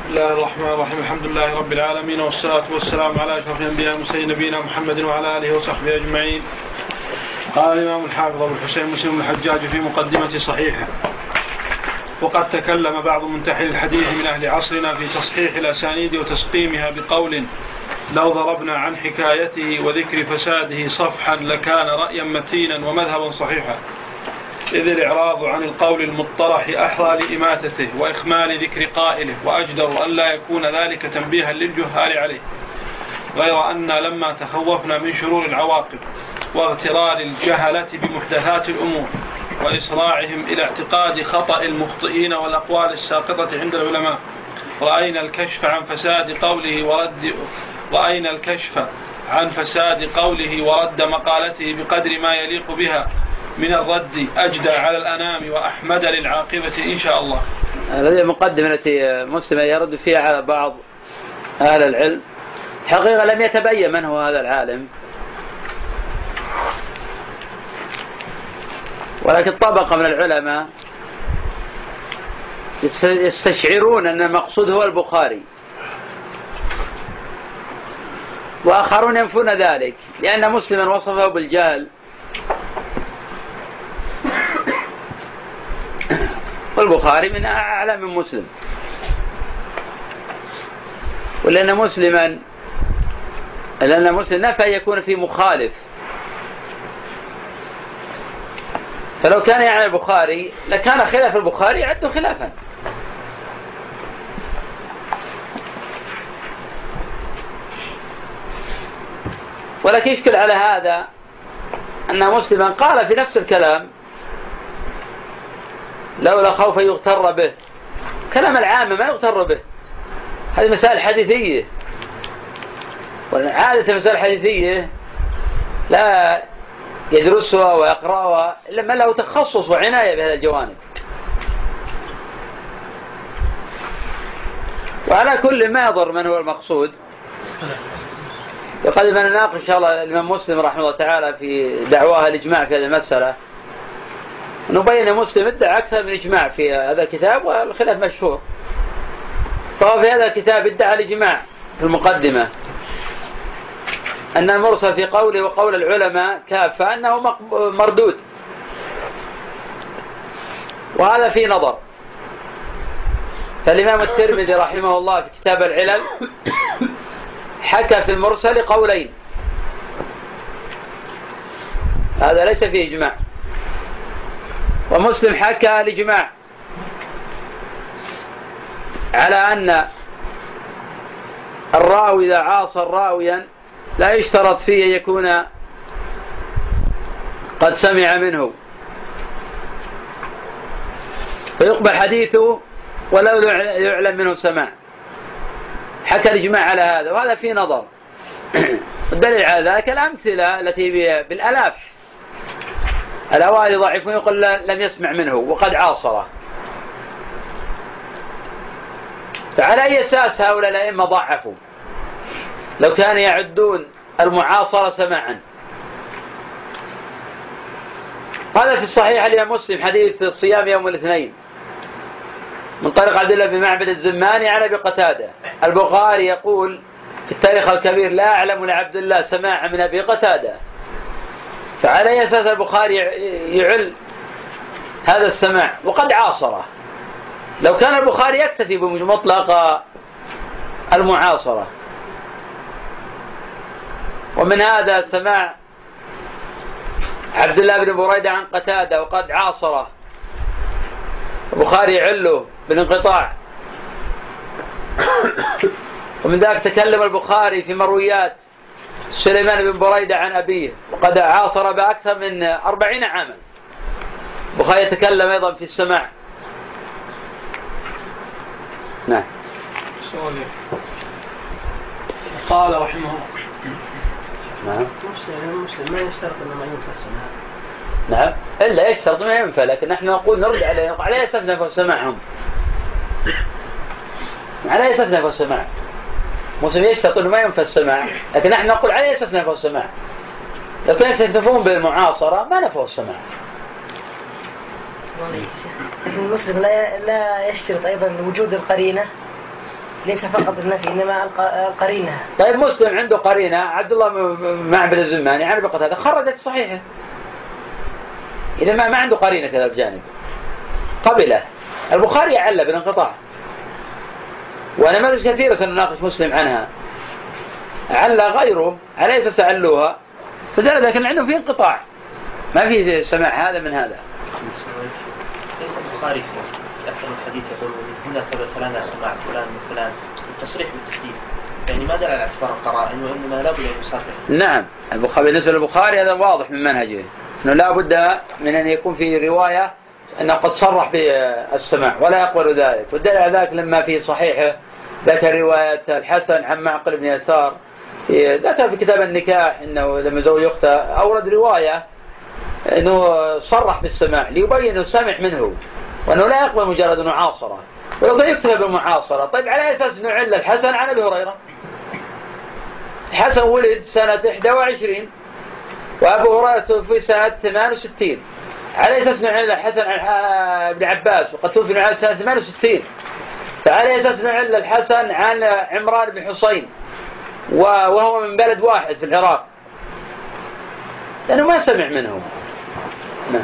بسم الله الرحمن الرحيم. الحمد لله رب العالمين، والصلاة والسلام على أشرف الأنبياء والمرسلين نبينا محمد وعلى آله وصحبه أجمعين. قال الإمام الحافظ أبو الحسين مسلم بن الحجاج في مقدمة صحيحة: وقد تكلم بعض منتحل الحديث من أهل عصرنا في تصحيح الأسانيد وتسقيمها بقول: لو ضربنا عن حكايته وذكر فساده صفحا لكان رأيا متينا ومذهبا صحيحا، إذ الإعراض عن القول المطرح أحرى لإماتته وإخمال ذكر قائله، وأجدر أن لا يكون ذلك تنبيها للجهال عليه، غير أن لما تخوفنا من شرور العواقب واغترار الجهلة بمحدثات الأمور وإسراعهم إلى اعتقاد خطأ المخطئين والأقوال الساقطة عند العلماء، رأينا الكشف عن فساد قوله ورد مقالته بقدر ما يليق بها من الرد أجدى على الأنام وأحمد للعاقبة إن شاء الله. هذه المقدمة التي مسلم يرد فيها على بعض أهل العلم، حقيقة لم يتبين من هو هذا العالم، ولكن طبقة من العلماء يستشعرون أن المقصود هو البخاري، وآخرون ينفون ذلك لأن مسلما وصفه بالجهل، والبخاري من أعلى من مسلم، ولأن مسلم نفى يكون في مخالف، فلو كان يعني البخاري لكان خلاف البخاري يعد خلافا. ولكن يشكل على هذا أن مسلما قال في نفس الكلام: لولا خوف يغتر به. كلام العامة ما يغتر به، هذه مسائل حديثية، وعادة مسائل حديثية لا يدرسها ويقرأها إلا من له تخصص وعناية بهذه الجوانب. وعلى كل ما يضر من هو المقصود. وقد نناقش إن شاء الله الإمام مسلم رحمه الله تعالى في دعواه الإجماع في هذه المسألة، نبين مسلم ادعى أكثر من إجماع في هذا الكتاب، والخلاف مشهور. فهو في هذا الكتاب ادعى الإجماع في المقدمة أن المرسل في قوله وقول العلماء كافة أنه مردود، وهذا فيه نظر. فالإمام الترمذي رحمه الله في كتاب العلل حكى في المرسل قولين، هذا ليس فيه إجماع. ومسلم حكى الإجماع على أن الراوي إذا عاصر راويا لا يشترط فيه أن يكون قد سمع منه، فيقبل حديثه ولو يعلم منه سماع. حكى الإجماع على هذا، وهذا فيه نظر. الدليل على ذلك الأمثلة التي بالألاف، الأوائل ضعيفون يقول لم يسمع منه وقد عاصره. فعلى أي أساس هؤلاء الأئمة ضعفوا لو كانوا يعدون المعاصرة سماعا؟ هذا في الصحيح الإمام مسلم حديث الصيام يوم الاثنين من طريق عبد الله بن معبد الزماني عن أبي قتادة. البخاري يقول في التاريخ الكبير: لا أعلم لعبد الله سماع من أبي قتادة. فعلى أي أساس البخاري يعل هذا السماع وقد عاصره؟ لو كان البخاري يكتفي بمطلق المعاصرة. ومن هذا سماع عبد الله بن بريدة عن قتادة وقد عاصره، البخاري يعله بالانقطاع. ومن ذلك تكلم البخاري في مرويات سليمان بن بريدة عن أبيه وقد عاصر بأكثر من 40 عاما. البخاري يتكلم أيضا في السماع. نعم. قال رحمه الله: نعم. مسلم ما يشترط أنه ما ينفى السماع. نعم، إلا يشترط ما ينفى، لكن نحن نقول نرد على أساس نفى السماعهم، على أساس نفى السماع. مسلم يشترط أنه ما ينفى السماع، لكن نحن نقول على أساس نفى السماع. لو كانت تكتفون بالمعاصرة ما نفوا السماع. لكن المسلم لا يشترط أيضا وجود القرينة ليس فقط النفي إنما القرينة. طيب مسلم عنده قرينة عبد الله معبد الزماني عن بقتادة خرجت صحيحة. إذا ما عنده قرينة كذا بجانب قبله. البخاري يعلى بالانقطاع، ونماذج كثيرة سنناقش مسلم عنها على غيره على أساس علوها، فدل لكن عنده في انقطاع، ما في سماع هذا من هذا. ليس البخاري في أكثر من حديث يقول هنا ثبت لنا سماع فلان من فلان التصريح بالتحديد، يعني ما دل على اعتبار القرائن وإنما لا بد أن يصرح. نعم البخاري بالنسبة للبخاري هذا واضح من منهجه أنه لا بد من أن يكون في رواية أنه قد صرح بالسماع ولا يقبل ذلك، والدليل على ذلك لما في صحيحه ذكر رواية الحسن عن معقل بن يسار، ذكر في كتاب النكاح أنه لما زوج أخته أورد رواية أنه صرح بالسماع ليبين أنه سمع منه وأنه لا يقبل مجرد معاصرة، ولو كان يكتفى بالمعاصرة. طيب على أساس أنه عل الحسن عن أبي هريرة. الحسن ولد سنة 21 وأبو هريرة توفي سنة 68، على أساس أنه عل الحسن عن ابن عباس وقد توفي سنة 68، فعلى أساس أنه عل الحسن عن عمران بن حسين وهو من بلد واحد في العراق، لأنه ما سمع منه. نعم.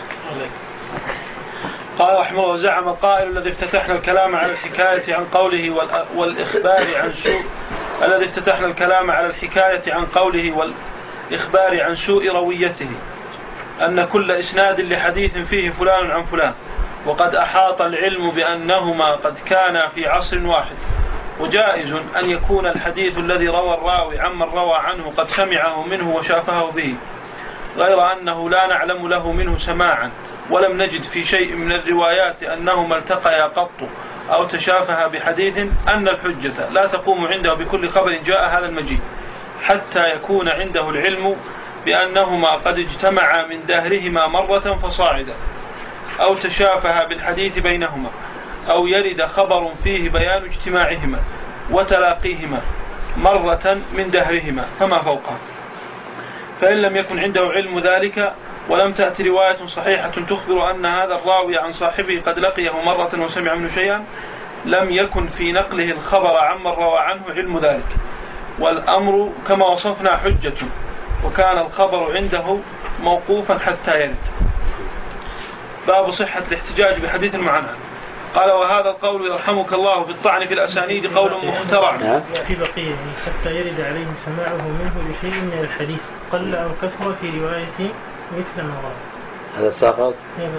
قال رحمه الله: زعم القائل الذي افتتحنا الكلام على الحكاية عن قوله والإخبار عن سوء الذي افتتحنا الكلام على الحكاية عن قوله والإخبار عن سوء رويته أن كل إسناد لحديث فيه فلان عن فلان، وقد أحاط العلم بأنهما قد كانا في عصر واحد، وجائز أن يكون الحديث الذي روى الراوي عمن روى عنه قد سمعه منه وشافه به، غير أنه لا نعلم له منه سماعا، ولم نجد في شيء من الروايات أنهما التقيا قط أو تشافها بحديث، أن الحجة لا تقوم عنده بكل خبر جاء هذا المجيء حتى يكون عنده العلم بأنهما قد اجتمعا من دهرهما مرة فصاعدا، أو تشافها بالحديث بينهما، أو يرد خبر فيه بيان اجتماعهما وتلاقيهما مرة من دهرهما فما فوقها. فإن لم يكن عنده علم ذلك ولم تأتي رواية صحيحة تخبر أن هذا الراوي عن صاحبه قد لقيه مرة وسمع منه شيئا، لم يكن في نقله الخبر عمن روى عنه علم ذلك، والأمر كما وصفنا حجة، وكان الخبر عنده موقوفا حتى يرد. باب صحة الاحتجاج بحديث المعنى. قال: وهذا القول يرحمك الله في الطعن في الأسانيد قول مخترع في بقية حتى يرد عليه سماعه منه لشيء من الحديث قل أو كثر في رواية مثل ما ورد. هذا ساقط.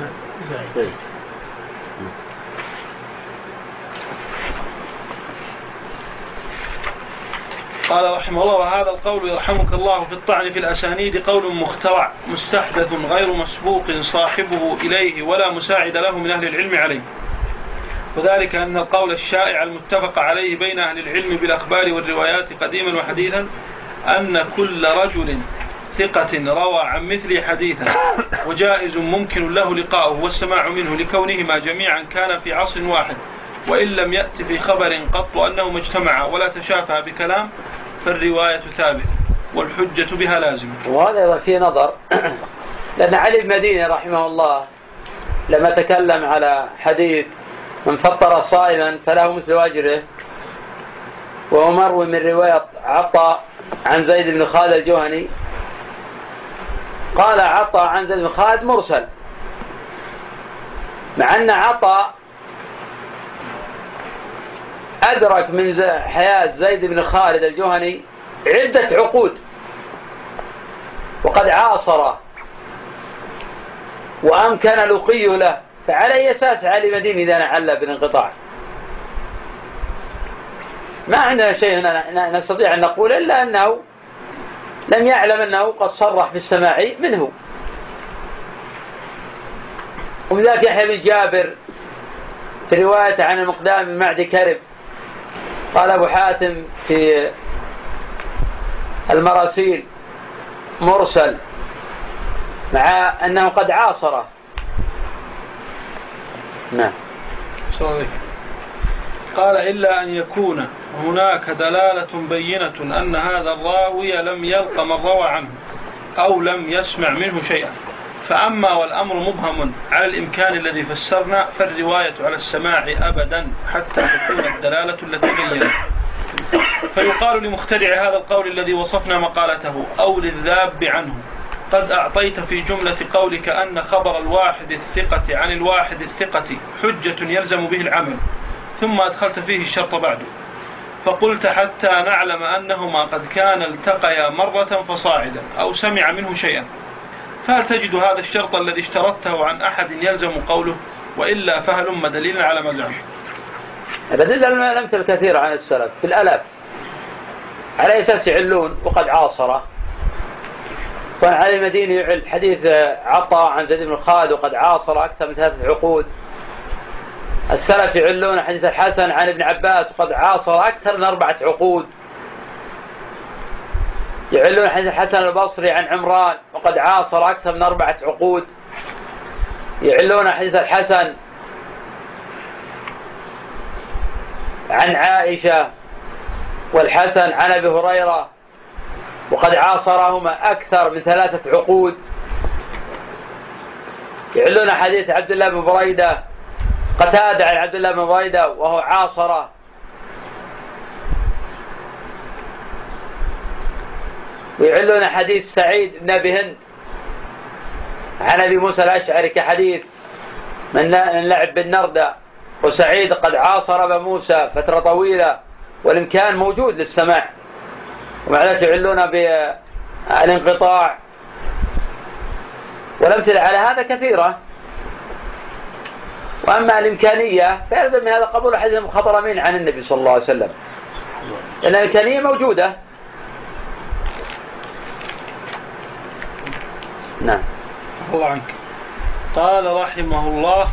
قال رحمه الله: وهذا القول يرحمك الله في الطعن في الأسانيد قول مخترع مستحدث غير مسبوق صاحبه إليه ولا مساعد له من أهل العلم عليه، وذلك أن القول الشائع المتفق عليه بين أهل العلم بالأخبار والروايات قديما وحديثا أن كل رجل ثقة روى عن مثل حديثا وجائز ممكن له لقاؤه والسماع منه لكونهما جميعا كان في عصر واحد، وإن لم يأتي في خبر قط أنهما اجتمعا ولا تشافى بكلام، فالرواية ثابتة والحجة بها لازمة. وهذا في نظر لأن علي المديني رحمه الله لما تكلم على حديث من فطر صائما فله مثل أجره، وهو مروي من رواية عطاء عن زيد بن خالد الجهني، قال عطاء عن زيد بن خالد مرسل، مع أن عطاء أدرك من حياة زيد بن خالد الجهني عدة عقود وقد عاصره وأمكن لقيه له، فعلى أي أساس علي مدين إذا نعلى بالانقطاع؟ ما عندنا شيء نستطيع أن نقول إلا أنه لم يعلم أنه قد صرح بالسماع منه. ومن ذلك يحيى بن جابر في رواية عن المقدام بن معدي كرب قال أبو حاتم في المراسيل مرسل، مع أنه قد عاصره. نعم. قال: إلا أن يكون هناك دلالة بينة أن هذا الراوي لم يلق من روى عنه أو لم يسمع منه شيئا، فأما والأمر مبهم على الإمكان الذي فسرنا فالرواية على السماع أبدا حتى تكون الدلالة التي بينت. فيقال لمخترع هذا القول الذي وصفنا مقالته أو للذاب عنه: قد أعطيت في جملة قولك أن خبر الواحد الثقة عن الواحد الثقة حجة يلزم به العمل، ثم أدخلت فيه الشرط بعده، فقلت حتى نعلم أنهما قد كان التقيا مرة فصاعدا أو سمع منه شيئا. فهل تجد هذا الشرط الذي اشترطته عن أحد يلزم قوله؟ وإلا فهلم دليلا على ما زعم. بدل الأمثلة الكثيرة عن السلف في الألاف على أساس يعلون وقد عاصره. وعلى المدينة يعل حديث عطاء عن زيد بن خالد وقد عاصر أكثر من 3 عقود. السلف يعلون حديث الحسن عن ابن عباس وقد عاصر أكثر من 4 عقود. يعلون حديث الحسن البصري عن عمران وقد عاصر أكثر من 4 عقود. يعلون حديث الحسن عن عائشة والحسن عن أبي هريرة وقد عاصرهما أكثر من 3 عقود. يعلون حديث عبد الله بن بريدة قتادة عن عبد الله بن بريدة وهو عاصره. ويعلون حديث سعيد بن أبي هند عن أبي موسى الأشعري كحديث من لعب بالنردة، وسعيد قد عاصر أبا موسى فترة طويلة والإمكان موجود للسماع، ومع ذلك يعلون بالانقطاع. والأمثلة على هذا كثيرة. وأما الإمكانية فيلزم من هذا قبول حديث المخضرمين عن النبي صلى الله عليه وسلم، لأن الإمكانية موجودة. نعم. الله عنك. قال رحمه الله: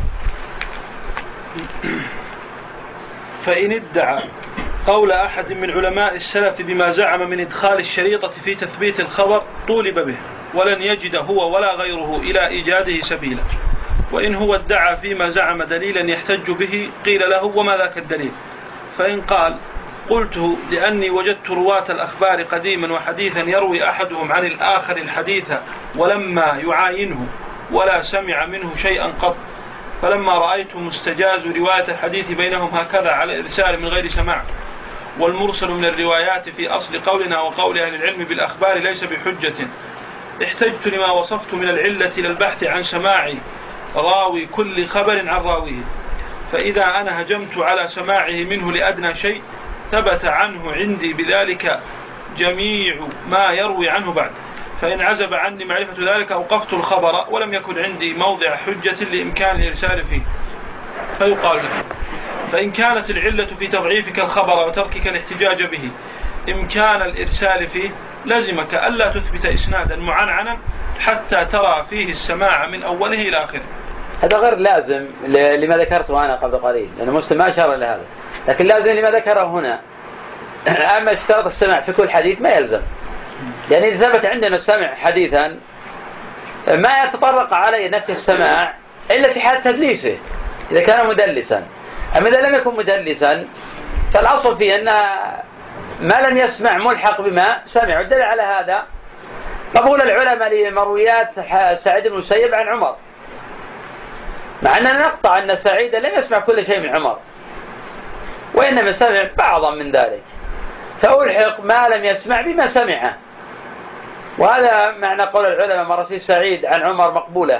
فإن ادعى قول أحد من علماء السلف بما زعم من إدخال الشريطة في تثبيت الخبر طولب به، ولن يجد هو ولا غيره إلى إيجاده سبيلا. وإن هو ادعى فيما زعم دليلا يحتج به قيل له: وما ذاك الدليل؟ فإن قال: قلته لأني وجدت رواة الأخبار قديما وحديثا يروي أحدهم عن الآخر الحديث ولما يعاينه ولا سمع منه شيئا قط، فلما رأيت مستجاز رواية الحديث بينهم هكذا على الإرسال من غير سماع، والمرسل من الروايات في أصل قولنا وقول أهل العلم بالأخبار ليس بحجة، احتجت لما وصفت من العلة للبحث عن سماع راوي كل خبر عن راويه. فإذا أنا هجمت على سماعه منه لأدنى شيء ثبت عنه عندي بذلك جميع ما يروي عنه بعد، فإن عزب عني معرفة ذلك أوقفت الخبر ولم يكن عندي موضع حجة لإمكان الإرسال فيه. فيقال له: فإن كانت العلة في تضعيفك الخبر وتركك الاحتجاج به إمكان الإرسال فيه لزمك ألا تثبت إسنادا معنعنا حتى ترى فيه السماع من أوله إلى آخره. هذا غير لازم لما ذكرته أنا قبل قليل، لأن مسلم ما أشار إلى هذا، لكن لازم لما ذكره هنا. أما اشتراط السماع في كل حديث ما يلزم، لأن إذا ثبت عندنا السمع حديثا ما يتطرق عليه نفس السماع إلا في حال تدليسه إذا كان مدلسا. أما إذا لم يكن مدلسا فالأصل فيه أن ما لم يسمع ملحق بما سمع. والدليل على هذا قبول العلماء لمرويات سعيد بن المسيب عن عمر، مع أننا نقطع أن سعيد لم يسمع كل شيء من عمر وإنما سمع بعضا من ذلك، فألحق ما لم يسمع بما سمعه. وهذا معنى قول العلماء مراسيل سعيد عن عمر مقبولة.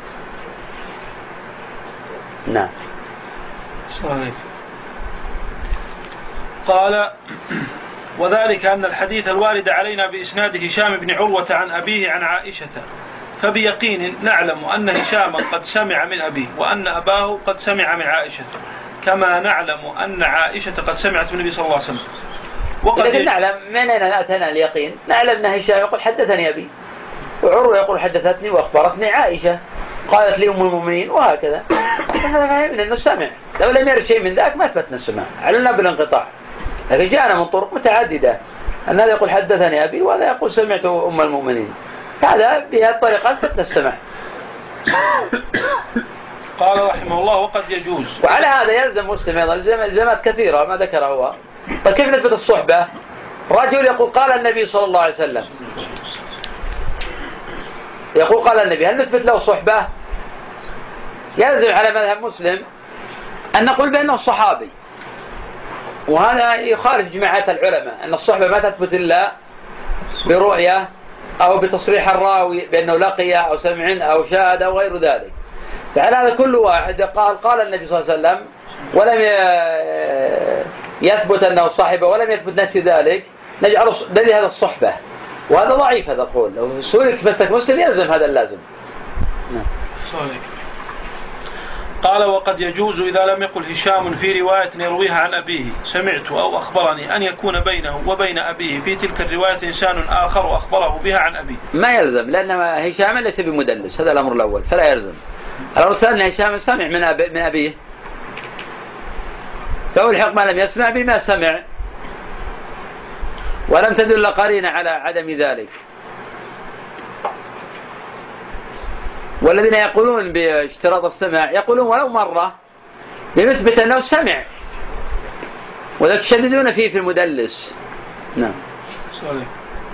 نعم. صحيح. قال: وذلك أن الحديث الوارد علينا بإسناد هشام بن عروة عن أبيه عن عائشة، فبيقين نعلم أن هشاما قد سمع من أبيه وأن أباه قد سمع من عائشة، كما نعلم أن عائشة قد سمعت من النبي صلى الله عليه وسلم. لكن نعلم من أين أتانا اليقين؟ نعلم أن هشام يقول حدثني أبي، وعروة يقول حدثتني وأخبرتني عائشة قالت لي أم المؤمنين، وهكذا. فهذا فهمنا أنه سمع. لو لم يرد شيء من ذاك ما أثبتنا السماع، علمنا بالانقطاع. لكن جاءنا من طرق متعددة أن هذا يقول حدثني أبي وهذا يقول سمعت أم المؤمنين، فهذا بهذه الطريقة أثبتنا السماع. قال رحمه الله: وقد يجوز. وعلى هذا يلزم مسلم أيضا الزامات كثيرة ما ذكره هو. طيب كيف نثبت الصحبة؟ رجل يقول قال النبي صلى الله عليه وسلم، يقول قال النبي، هل نثبت له صحبة؟ يلزم على مذهب مسلم أن نقول بأنه صحابي، وهذا يخالف جماعات العلماء أن الصحبة ما تثبت إلا برؤية أو بتصريح الراوي بأنه لقي أو سمع أو شاهد أو غير ذلك. فعلى هذا كل واحد قال النبي صلى الله عليه وسلم ولم يثبت أنه صاحب ولم يثبت نفس ذلك، نجعل هذا الصحبة، وهذا ضعيف. هذا قول لو سئلت مسلك مسلم يلزم هذا اللازم. صحيح. قال وقد يجوز إذا لم يقل هشام في رواية يرويها عن أبيه سمعت أو أخبرني أن يكون بينه وبين أبيه في تلك الرواية إنسان آخر وأخبره بها عن أبيه. ما يلزم، لأن هشام ليس بمدلس، هذا الأمر الأول، فلا يلزم. الأمر الثاني هشام سمع من أبيه، فألحق ما لم يسمع بما سمع، ولم تدل قرينة على عدم ذلك. والذين يقولون باشتراط السمع يقولون ولو مرة لنثبت أنه سمع، وذلك يشددون فيه في المدلس. نعم. صحيح.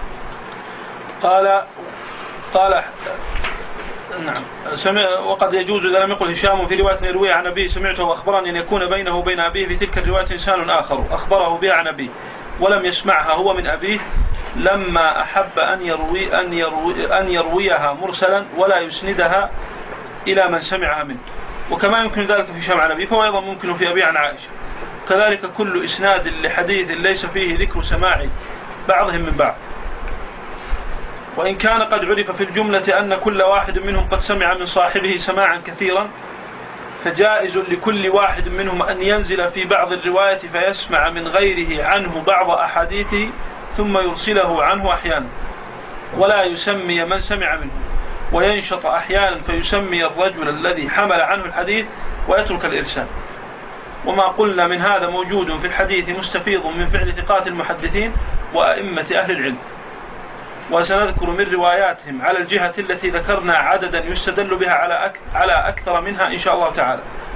قال نعم وقد يجوز إذا لم يقل هشام في رواية يروي عن أبيه سمعته وأخبرني أن يكون بينه وبين أبيه في تلك الرواية إنسان آخر أخبره بها عن أبيه ولم يسمعها هو من أبيه، لما أحب أن يرويها مرسلا ولا يسندها إلى من سمعها منه، وكما يمكن ذلك في هشام عن أبيه فهو أيضا ممكن في أبي عن عائشة. كذلك كل إسناد لحديث ليس فيه ذكر سماع بعضهم من بعض، وإن كان قد عرف في الجملة أن كل واحد منهم قد سمع من صاحبه سماعا كثيرا، فجائز لكل واحد منهم أن ينزل في بعض الرواية فيسمع من غيره عنه بعض أحاديثه ثم يرسله عنه أحيانا، ولا يسمي من سمع منه، وينشط أحيانا فيسمي الرجل الذي حمل عنه الحديث ويترك الإرسال. وما قلنا من هذا موجود في الحديث مستفيض من فعل ثقات المحدثين وأئمة أهل العلم، وسنذكر من رواياتهم على الجهة التي ذكرنا عددا يستدل بها على أكثر منها إن شاء الله تعالى.